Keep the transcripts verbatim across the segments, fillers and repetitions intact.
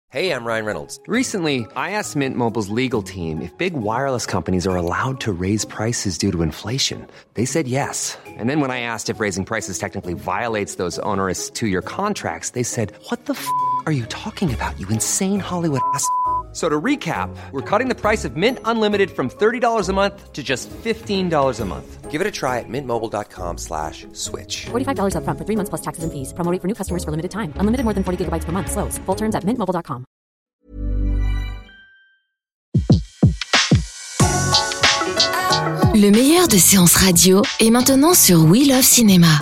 Hey, I'm Ryan Reynolds. Recently, I asked Mint Mobile's legal team if big wireless companies are allowed to raise prices due to inflation. They said yes. And then when I asked if raising prices technically violates those onerous two-year contracts, they said, what the f*** are you talking about, you insane Hollywood ass f- So to recap, we're cutting the price of Mint Unlimited from thirty dollars a month to just fifteen dollars a month. Give it a try at mintmobile.com slash switch. forty-five dollars up front for three months plus taxes and fees. Promo rate for new customers for limited time. Unlimited more than forty gigabytes per month. Slows full terms at mint mobile dot com. Le meilleur de séances radio est maintenant sur We Love Cinéma.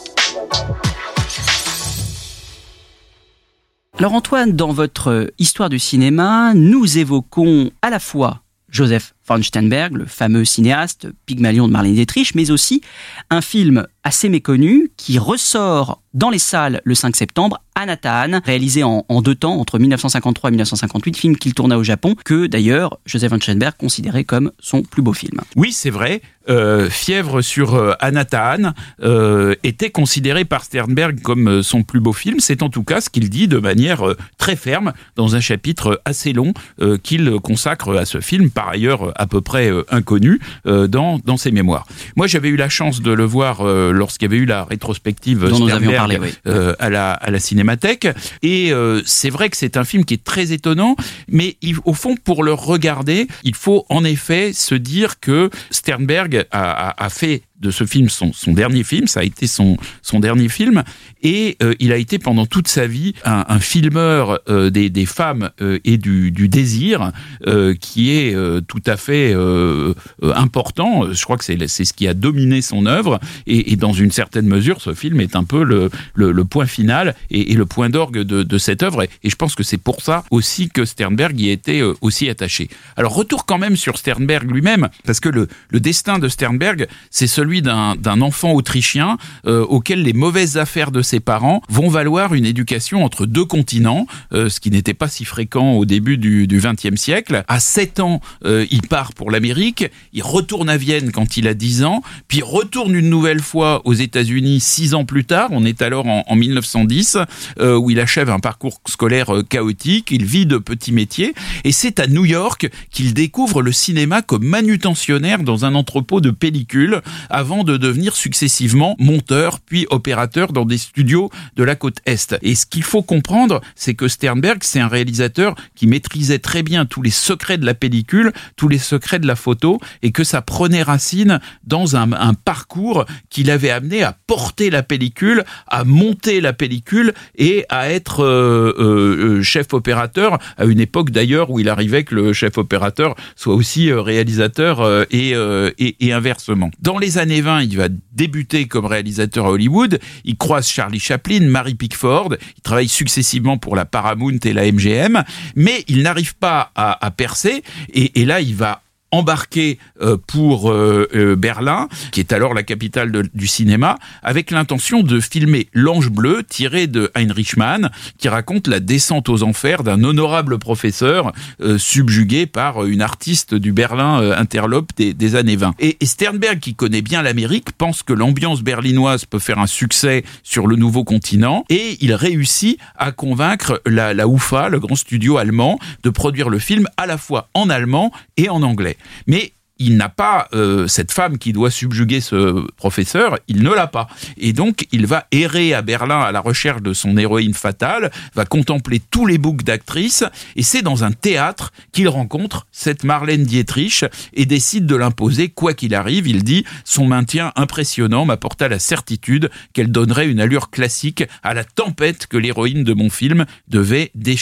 Alors Antoine, dans votre histoire du cinéma, nous évoquons à la fois Joseph von Sternberg, le fameux cinéaste Pygmalion de Marlène Dietrich, mais aussi un film assez méconnu qui ressort dans les salles le cinq septembre, Anatane, réalisé en, en deux temps, entre dix-neuf cent cinquante-trois et dix-neuf cent cinquante-huit, film qu'il tourna au Japon, que d'ailleurs Joseph von Sternberg considérait comme son plus beau film. Oui, c'est vrai. Euh, Fièvre sur euh, Anatane euh, était considéré par Sternberg comme euh, son plus beau film. C'est en tout cas ce qu'il dit de manière euh, très ferme dans un chapitre assez long euh, qu'il consacre à ce film, par ailleurs à peu près euh, inconnu euh, dans, dans ses mémoires. Moi, j'avais eu la chance de le voir euh, lorsqu'il y avait eu la rétrospective dont Sternberg nous avions parlé, oui. euh, à, la, à la Cinémathèque. Et euh, c'est vrai que c'est un film qui est très étonnant, mais il, au fond, pour le regarder, il faut en effet se dire que Sternberg a, a, a fait de ce film son, son dernier film, ça a été son, son dernier film, et euh, il a été pendant toute sa vie un, un filmeur euh, des, des femmes euh, et du, du désir euh, qui est euh, tout à fait euh, euh, important. Je crois que c'est, c'est ce qui a dominé son œuvre, et, et dans une certaine mesure, ce film est un peu le, le, le point final et, et le point d'orgue de, de cette œuvre, et, et je pense que c'est pour ça aussi que Sternberg y était euh, aussi attaché. Alors retour quand même sur Sternberg lui-même, parce que le, le destin de Sternberg, c'est celui D'un, d'un enfant autrichien euh, auquel les mauvaises affaires de ses parents vont valoir une éducation entre deux continents, euh, ce qui n'était pas si fréquent au début du, du vingtième siècle. À sept ans, euh, il part pour l'Amérique, il retourne à Vienne quand il a dix ans, puis retourne une nouvelle fois aux États-Unis six ans plus tard, on est alors en, en dix-neuf cent dix, euh, où il achève un parcours scolaire euh, chaotique, il vit de petits métiers, et c'est à New York qu'il découvre le cinéma comme manutentionnaire dans un entrepôt de pellicules, avant de devenir successivement monteur puis opérateur dans des studios de la côte Est. Et ce qu'il faut comprendre, c'est que Sternberg, c'est un réalisateur qui maîtrisait très bien tous les secrets de la pellicule, tous les secrets de la photo, et que ça prenait racine dans un, un parcours qui l'avait amené à porter la pellicule, à monter la pellicule et à être euh, euh, chef opérateur, à une époque d'ailleurs où il arrivait que le chef opérateur soit aussi euh, réalisateur euh, et, euh, et, et inversement. Dans les années vingt, il va débuter comme réalisateur à Hollywood. Il croise Charlie Chaplin, Mary Pickford. Il travaille successivement pour la Paramount et la M G M, mais il n'arrive pas à, à percer. Et, et là, il va embarqué euh, pour euh, euh, Berlin, qui est alors la capitale de, du cinéma, avec l'intention de filmer L'Ange bleu, tiré de Heinrich Mann, qui raconte la descente aux enfers d'un honorable professeur euh, subjugué par une artiste du Berlin euh, interlope des, des années vingt. Et, et Sternberg, qui connaît bien l'Amérique, pense que l'ambiance berlinoise peut faire un succès sur le nouveau continent, et il réussit à convaincre la, la U F A, le grand studio allemand, de produire le film à la fois en allemand et en anglais. Mais il n'a pas euh, cette femme qui doit subjuguer ce professeur, il ne l'a pas. Et donc, il va errer à Berlin à la recherche de son héroïne fatale, va contempler tous les books d'actrices, et c'est dans un théâtre qu'il rencontre cette Marlène Dietrich et décide de l'imposer quoi qu'il arrive. Il dit « Son maintien impressionnant m'apporta la certitude qu'elle donnerait une allure classique à la tempête que l'héroïne de mon film devait déchaîner. »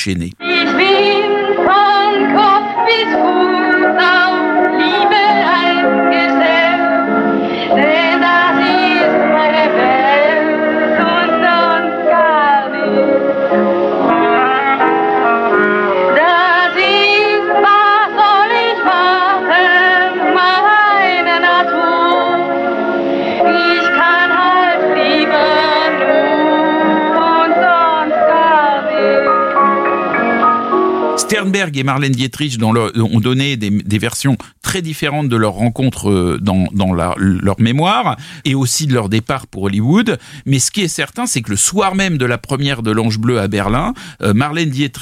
Sternberg et Marlène Dietrich dans leur, ont donné des, des versions très différentes de leur rencontre dans, dans la, leur mémoire et aussi de leur départ pour Hollywood. Mais ce qui est certain, c'est que le soir même de la première de L'Ange bleu à Berlin, euh, Marlène Dietrich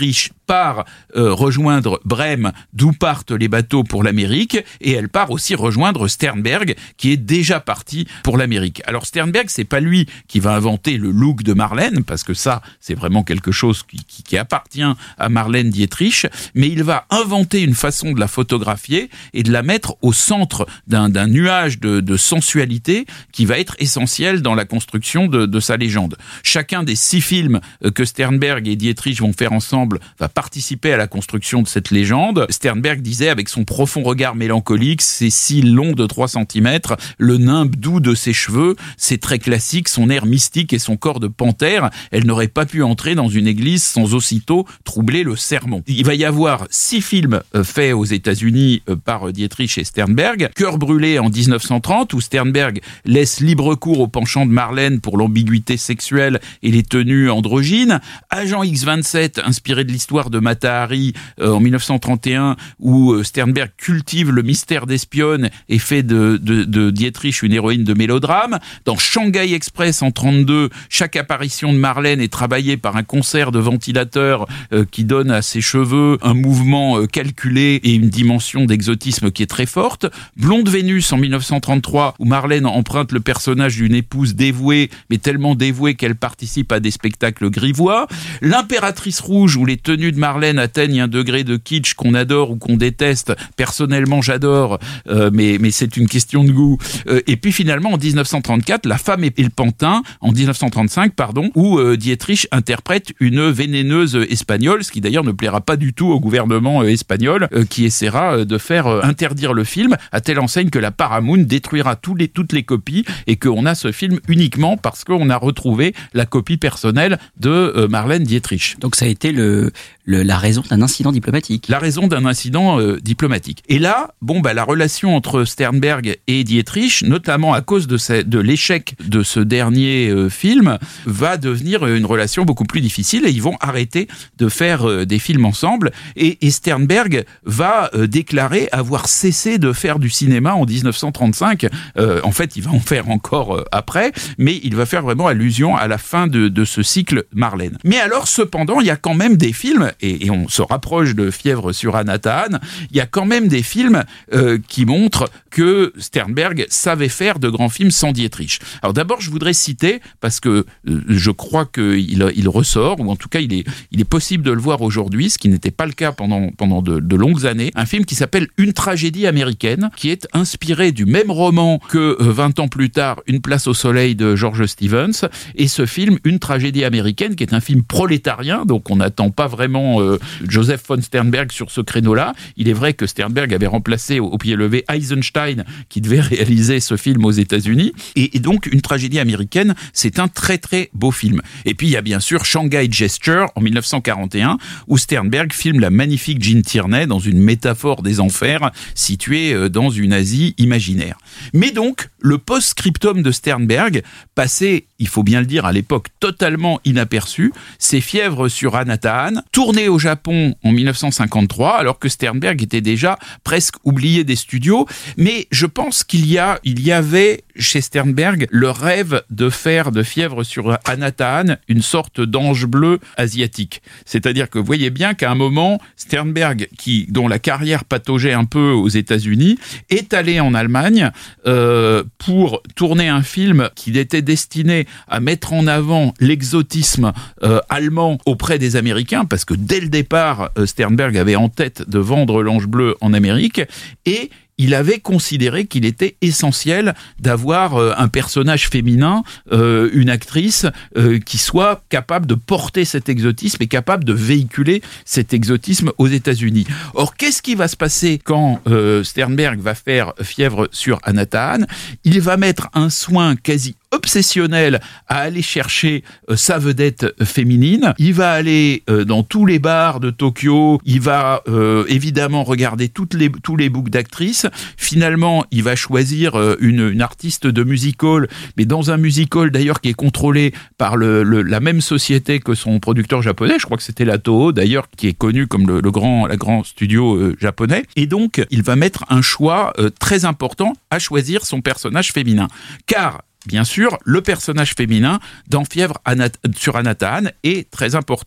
part euh, rejoindre Brême, d'où partent les bateaux pour l'Amérique, et elle part aussi rejoindre Sternberg, qui est déjà parti pour l'Amérique. Alors Sternberg, c'est pas lui qui va inventer le look de Marlène, parce que ça, c'est vraiment quelque chose qui, qui, qui appartient à Marlène Dietrich, mais il va inventer une façon de la photographier et de la mettre au centre d'un, d'un nuage de, de sensualité qui va être essentiel dans la construction de, de sa légende. Chacun des six films que Sternberg et Dietrich vont faire ensemble va participer à la construction de cette légende. Sternberg disait, avec son profond regard mélancolique, ses cils longs de trois centimètres, le nimbe doux de ses cheveux, ses traits classiques, son air mystique et son corps de panthère, elle n'aurait pas pu entrer dans une église sans aussitôt troubler le sermon. Il va y avoir six films faits aux États-Unis par Dietrich et Sternberg. Cœur brûlé en dix-neuf cent trente, où Sternberg laisse libre cours au penchant de Marlène pour l'ambiguïté sexuelle et les tenues androgynes. Agent X vingt-sept, inspiré de l'histoire de Mata Hari euh, en dix-neuf cent trente et un, où Sternberg cultive le mystère d'espionne et fait de, de, de Dietrich une héroïne de mélodrame. Dans Shanghai Express en trente-deux, chaque apparition de Marlène est travaillée par un concert de ventilateurs euh, qui donne à ses cheveux un mouvement euh, calculé et une dimension d'exotisme qui est très forte. Blonde Vénus en dix-neuf cent trente-trois, où Marlène emprunte le personnage d'une épouse dévouée, mais tellement dévouée qu'elle participe à des spectacles grivois. L'impératrice rouge, où les tenues de Marlène atteignent un degré de kitsch qu'on adore ou qu'on déteste. Personnellement, j'adore, euh, mais, mais c'est une question de goût. Euh, et puis finalement, en dix-neuf cent trente-quatre, La femme et le pantin, en dix-neuf cent trente-cinq, pardon, où euh, Dietrich interprète une vénéneuse espagnole, ce qui d'ailleurs ne plaira pas du tout au gouvernement euh, espagnol, euh, qui essaiera euh, de faire euh, interdire le film, à telle enseigne que la Paramount détruira tous les, toutes les copies, et qu'on a ce film uniquement parce qu'on a retrouvé la copie personnelle de euh, Marlène Dietrich. Donc ça a été le, le, la raison d'un incident diplomatique. La raison d'un incident euh, diplomatique. Et là, bon, bah, la relation entre Sternberg et Dietrich, notamment à cause de, ce, de l'échec de ce dernier euh, film, va devenir une relation beaucoup plus difficile, et ils vont arrêter de faire euh, des films ensemble. Et, et Sternberg va euh, déclarer avoir cessé de faire du cinéma en dix-neuf cent trente-cinq. Euh, en fait, il va en faire encore euh, après, mais il va faire vraiment allusion à la fin de, de ce cycle Marlène. Mais alors, cependant, il y a quand même des films, et, et on se rapproche de Fièvre sur Anatahan, il y a quand même des films euh, qui montrent que Sternberg savait faire de grands films sans Dietrich. Alors d'abord, je voudrais citer, parce que euh, je crois qu'il il ressort, ou en tout cas, il est, il est possible de le voir aujourd'hui, ce qui n'était pas le cas pendant, pendant de, de longues années, un film qui s'appelle Une tragédie américaine, qui est inspiré du même roman que euh, vingt ans plus tard, Une place au soleil de George Stevens, et ce film, Une tragédie américaine, qui est un film prolétarien, donc on n'attend pas vraiment euh, Joseph von Sternberg sur ce créneau-là. Il est vrai que Sternberg avait remplacé au, au pied levé Eisenstein, qui devait réaliser ce film aux États-Unis, et, et donc Une tragédie américaine, c'est un très très beau film. Et puis il y a bien sûr Shanghai Gesture en dix-neuf cent quarante et un, où Sternberg filme la magnifique Jean Tierney dans une métaphore des enfers située dans une Asie imaginaire. Mais donc, le post-scriptum de Sternberg, passé, il faut bien le dire, à l'époque totalement inaperçu, c'est Fièvre sur Anatahan, tourné au Japon en dix-neuf cent cinquante-trois, alors que Sternberg était déjà presque oublié des studios. Mais je pense qu'il y a, il y avait chez Sternberg le rêve de faire de Fièvre sur Anatahan une sorte d'ange bleu asiatique. C'est-à-dire que vous voyez bien qu'à un moment, Sternberg, qui, dont la carrière pataugeait un peu aux États-Unis, est allé en Allemagne euh, pour tourner un film qui était destiné à mettre en avant l'exotisme euh, allemand auprès des Américains, parce que dès le départ, euh, Sternberg avait en tête de vendre l'ange bleu en Amérique, et il avait considéré qu'il était essentiel d'avoir euh, un personnage féminin, euh, une actrice euh, qui soit capable de porter cet exotisme et capable de véhiculer cet exotisme aux États-Unis. Or, qu'est-ce qui va se passer quand euh, Sternberg va faire Fièvre sur Anatahan ? Il va mettre un soin quasi obsessionnel à aller chercher euh, sa vedette féminine. Il va aller euh, dans tous les bars de Tokyo, il va euh, évidemment regarder toutes les, tous les books d'actrices. Finalement, il va choisir euh, une, une artiste de music hall, mais dans un music hall d'ailleurs qui est contrôlé par le, le, la même société que son producteur japonais, je crois que c'était la Toho d'ailleurs, qui est connu comme le, le grand, la grand studio euh, japonais. Et donc, il va mettre un choix euh, très important à choisir son personnage féminin. Car bien sûr, le personnage féminin dans Fièvre sur Anatahan est très important.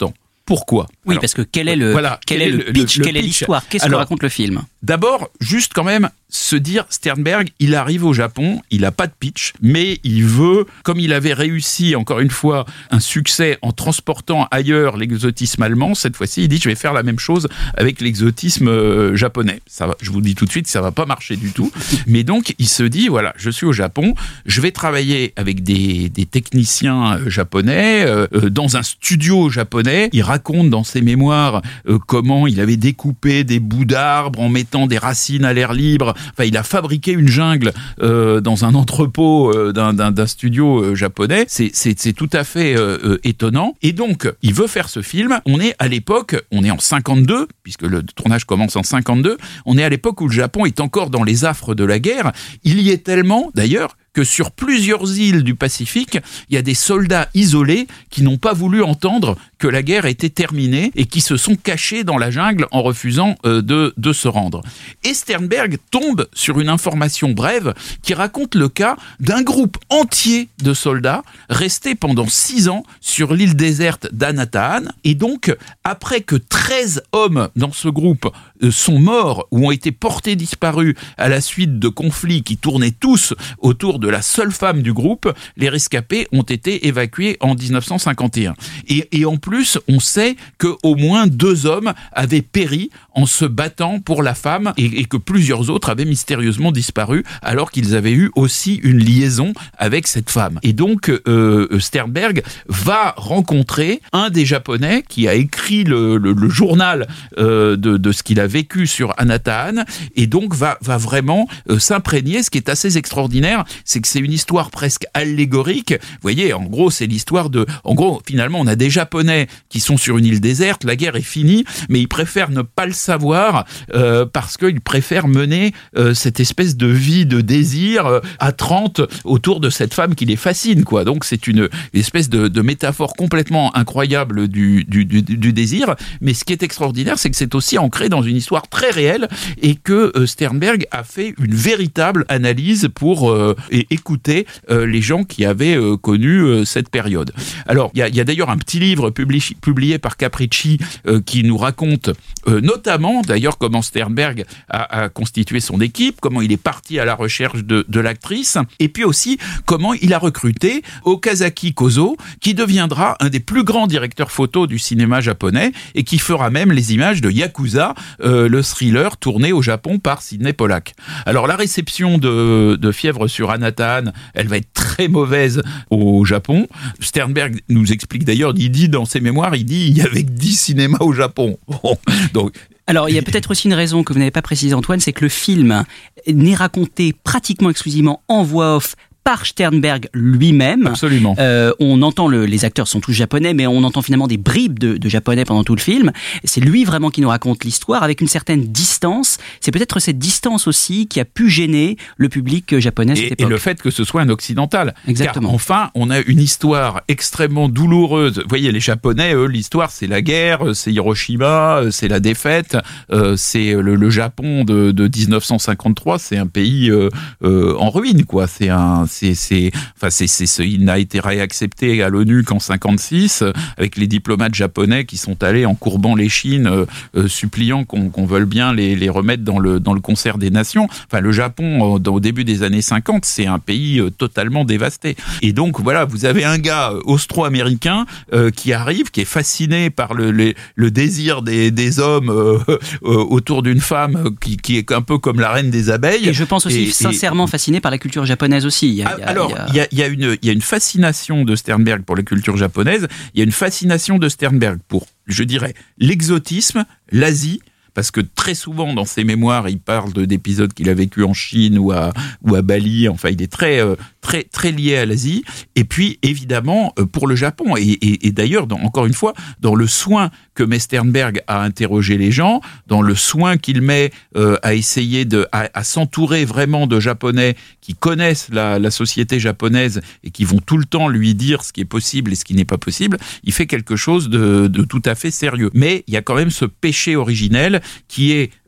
Pourquoi ? Oui, Alors, parce que quel est le, voilà, quel, quel est le pitch, le, le quelle pitch. est l'histoire, qu'est-ce Alors, que raconte le film ? D'abord, juste quand même se dire, Sternberg, il arrive au Japon, il n'a pas de pitch, mais il veut, comme il avait réussi, encore une fois, un succès en transportant ailleurs l'exotisme allemand, cette fois-ci, il dit, je vais faire la même chose avec l'exotisme euh, japonais. Ça va, je vous dis tout de suite, ça va pas marcher du tout. Mais donc, il se dit, voilà, je suis au Japon, je vais travailler avec des, des techniciens japonais, euh, dans un studio japonais. Il raconte dans ses mémoires euh, comment il avait découpé des bouts d'arbres en mettant des racines à l'air libre. Enfin, il a fabriqué une jungle euh, dans un entrepôt euh, d'un, d'un, d'un studio euh, japonais. C'est, c'est, c'est tout à fait euh, euh, étonnant. Et donc, il veut faire ce film. On est à l'époque, on est en cinquante-deux, puisque le tournage commence en cinquante-deux. On est à l'époque où le Japon est encore dans les affres de la guerre. Il y est tellement, d'ailleurs, que sur plusieurs îles du Pacifique, il y a des soldats isolés qui n'ont pas voulu entendre que la guerre était terminée et qui se sont cachés dans la jungle en refusant euh, de, de se rendre. Et Sternberg tombe sur une information brève qui raconte le cas d'un groupe entier de soldats restés pendant six ans sur l'île déserte d'Anatahan. Et donc, après que treize hommes dans ce groupe euh, sont morts ou ont été portés disparus à la suite de conflits qui tournaient tous autour de la seule femme du groupe, les rescapés ont été évacués en dix-neuf cent cinquante et un. Et, et en plus, on sait qu'au moins deux hommes avaient péri en se battant pour la femme et, et que plusieurs autres avaient mystérieusement disparu alors qu'ils avaient eu aussi une liaison avec cette femme. Et donc, euh, Sternberg va rencontrer un des Japonais qui a écrit le, le, le journal euh, de, de ce qu'il a vécu sur Anatahan et donc va, va vraiment euh, s'imprégner. Ce qui est assez extraordinaire, c'est que c'est une histoire presque allégorique. Vous voyez, en gros, c'est l'histoire de... En gros, finalement, on a des Japonais qui sont sur une île déserte, la guerre est finie, mais ils préfèrent ne pas le savoir euh, parce qu'ils préfèrent mener euh, cette espèce de vie de désir euh, à trente autour de cette femme qui les fascine, quoi. Donc, c'est une, une espèce de, de métaphore complètement incroyable du, du, du, du désir. Mais ce qui est extraordinaire, c'est que c'est aussi ancré dans une histoire très réelle et que euh, Sternberg a fait une véritable analyse pour... Euh, et écouter euh, les gens qui avaient euh, connu euh, cette période. Alors, il y, y a d'ailleurs un petit livre publi- publié par Capricci euh, qui nous raconte euh, notamment, d'ailleurs, comment Sternberg a, a constitué son équipe, comment il est parti à la recherche de, de l'actrice, et puis aussi comment il a recruté Okazaki Kozo, qui deviendra un des plus grands directeurs photo du cinéma japonais et qui fera même les images de Yakuza, euh, le thriller tourné au Japon par Sidney Pollack. Alors, la réception de, de Fièvre sur Anatahan, elle va être très mauvaise au Japon. Sternberg nous explique d'ailleurs, il dit dans ses mémoires, il dit il y avait dix cinémas au Japon. Bon, donc... Alors, il y a peut-être aussi une raison que vous n'avez pas précisée, Antoine, c'est que le film n'est raconté pratiquement exclusivement en voix off par Sternberg lui-même. Absolument. Euh, on entend, le, les acteurs sont tous japonais, mais on entend finalement des bribes de, de japonais pendant tout le film. C'est lui vraiment qui nous raconte l'histoire avec une certaine distance. C'est peut-être cette distance aussi qui a pu gêner le public japonais à cette et, époque. Et le fait que ce soit un occidental. Exactement. Car enfin, on a une histoire extrêmement douloureuse. Vous voyez, les Japonais, eux, l'histoire, c'est la guerre, c'est Hiroshima, c'est la défaite, euh, c'est le, le Japon de, de dix-neuf cent cinquante-trois, c'est un pays euh, euh, en ruine, quoi. C'est un C'est, c'est, enfin, c'est, c'est, c'est, il n'a été réaccepté à l'ONU qu'en cinquante-six, euh, avec les diplomates japonais qui sont allés en courbant l'échine, euh, euh, suppliant qu'on, qu'on veuille bien les, les remettre dans le, dans le concert des nations. Enfin, le Japon, euh, au début des années cinquante, c'est un pays euh, totalement dévasté. Et donc, voilà, vous avez un gars austro-américain euh, qui arrive, qui est fasciné par le, le, le désir des, des hommes euh, euh, autour d'une femme euh, qui, qui est un peu comme la reine des abeilles. Et je pense aussi et, sincèrement et... fasciné par la culture japonaise aussi. Il y a, il y a, Alors, il y a... il y a, il y a une, il y a une fascination de Sternberg pour la culture japonaise. Il y a une fascination de Sternberg pour, je dirais, l'exotisme, l'Asie. Parce que très souvent, dans ses mémoires, il parle de, d'épisodes qu'il a vécu en Chine ou à, ou à Bali. Enfin, il est très, euh, très, très lié à l'Asie. Et puis, évidemment, euh, pour le Japon. Et, et, et d'ailleurs, dans, encore une fois, dans le soin que met Sternberg à interroger les gens, dans le soin qu'il met euh, à essayer de, à, à s'entourer vraiment de Japonais qui connaissent la, la société japonaise et qui vont tout le temps lui dire ce qui est possible et ce qui n'est pas possible, il fait quelque chose de, de tout à fait sérieux. Mais il y a quand même ce péché originel qui est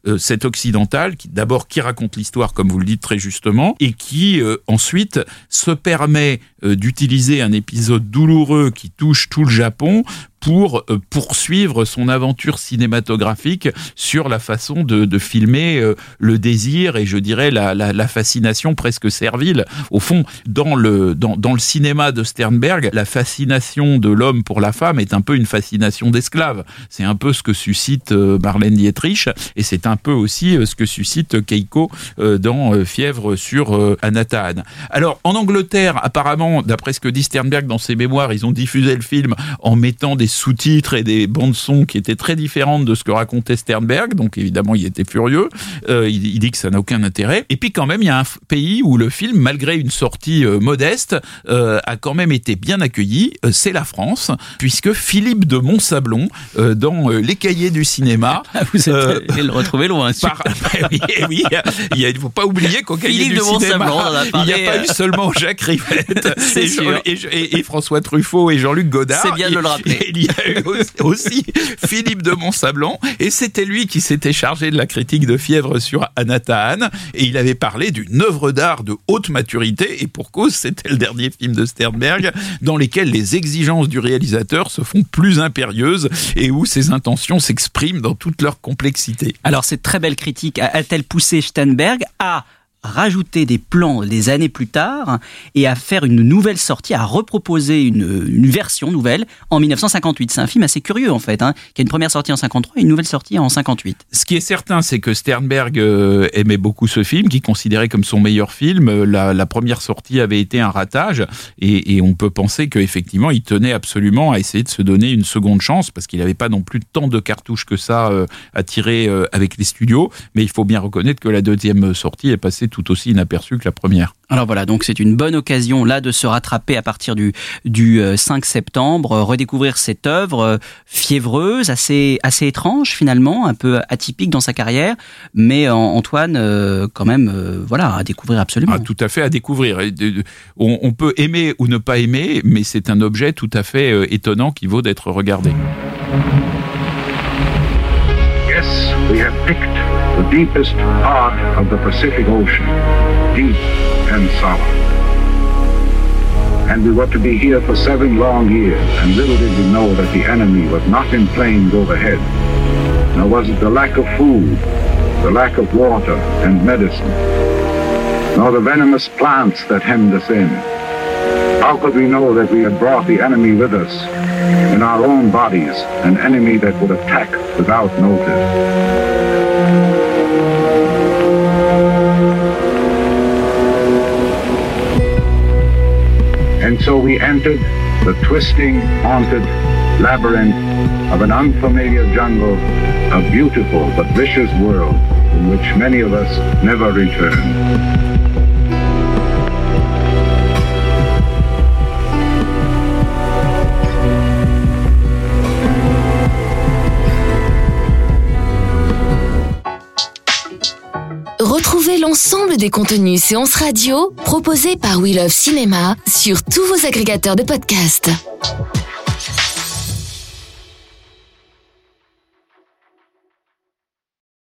euh, cet occidental qui d'abord qui raconte l'histoire comme vous le dites très justement et qui euh, ensuite se permet euh, d'utiliser un épisode douloureux qui touche tout le Japon pour euh, poursuivre son aventure cinématographique sur la façon de, de filmer euh, le désir et je dirais la, la, la fascination presque servile. Au fond, dans le, dans, dans le cinéma de Sternberg, la fascination de l'homme pour la femme est un peu une fascination d'esclave. C'est un peu ce que suscite euh, Marlène Dietrich et c'est un peu aussi euh, ce que suscite Keiko euh, dans euh, Fièvre sur euh, Anata-Han. Alors, en Angleterre, apparemment, d'après ce que dit Sternberg dans ses mémoires, ils ont diffusé le film en mettant des sous-titres et des bandes-son qui étaient très différentes de ce que racontait Sternberg, donc évidemment il était furieux, euh, il, il dit que ça n'a aucun intérêt, et puis quand même il y a un f- pays où le film, malgré une sortie euh, modeste, euh, a quand même été bien accueilli, euh, c'est la France, puisque Philippe de Montsablon, euh, dans euh, Les Cahiers du cinéma... Vous êtes euh, le retrouver loin. par, oui, oui, il ne faut pas oublier qu'au Cahiers du de cinéma, Montsablon, il n'y a pas eu seulement Jacques Rivette et, Jean, et, et, et François Truffaut et Jean-Luc Godard. C'est bien de le rappeler. Il y a eu aussi Philippe de Montsablon et c'était lui qui s'était chargé de la critique de Fièvre sur Anata-Han et il avait parlé d'une œuvre d'art de haute maturité et pour cause c'était le dernier film de Sternberg dans lequel les exigences du réalisateur se font plus impérieuses et où ses intentions s'expriment dans toute leur complexité. Alors cette très belle critique a-t-elle poussé Sternberg à rajouter des plans des années plus tard et à faire une nouvelle sortie, à reproposer une, une version nouvelle en dix-neuf cent cinquante-huit. C'est un film assez curieux en fait, hein, qui a une première sortie en cinquante-trois et une nouvelle sortie en cinquante-huit. Ce qui est certain, c'est que Sternberg euh, aimait beaucoup ce film, qu'il considérait comme son meilleur film. La, la première sortie avait été un ratage et, et on peut penser qu'effectivement, il tenait absolument à essayer de se donner une seconde chance parce qu'il n'avait pas non plus tant de cartouches que ça euh, à tirer euh, avec les studios. Mais il faut bien reconnaître que la deuxième sortie est passée tout aussi inaperçue que la première. Alors voilà, donc c'est une bonne occasion là de se rattraper à partir du, du cinq septembre, euh, redécouvrir cette œuvre euh, fiévreuse, assez, assez étrange finalement, un peu atypique dans sa carrière, mais euh, Antoine, euh, quand même, euh, voilà, à découvrir absolument. Ah, tout à fait à découvrir. On, on peut aimer ou ne pas aimer, mais c'est un objet tout à fait euh, étonnant qui vaut d'être regardé. Yes, we have picked the deepest part of the Pacific Ocean, deep and solemn. And we were to be here for seven long years, and little did we know that the enemy was not in planes overhead, nor was it the lack of food, the lack of water and medicine, nor the venomous plants that hemmed us in. How could we know that we had brought the enemy with us in our own bodies, an enemy that would attack without notice? And so we entered the twisting, haunted labyrinth of an unfamiliar jungle, a beautiful but vicious world in which many of us never return. Retrouvez l'ensemble des contenus séances radio proposés par We Love Cinéma sur tous vos agrégateurs de podcasts.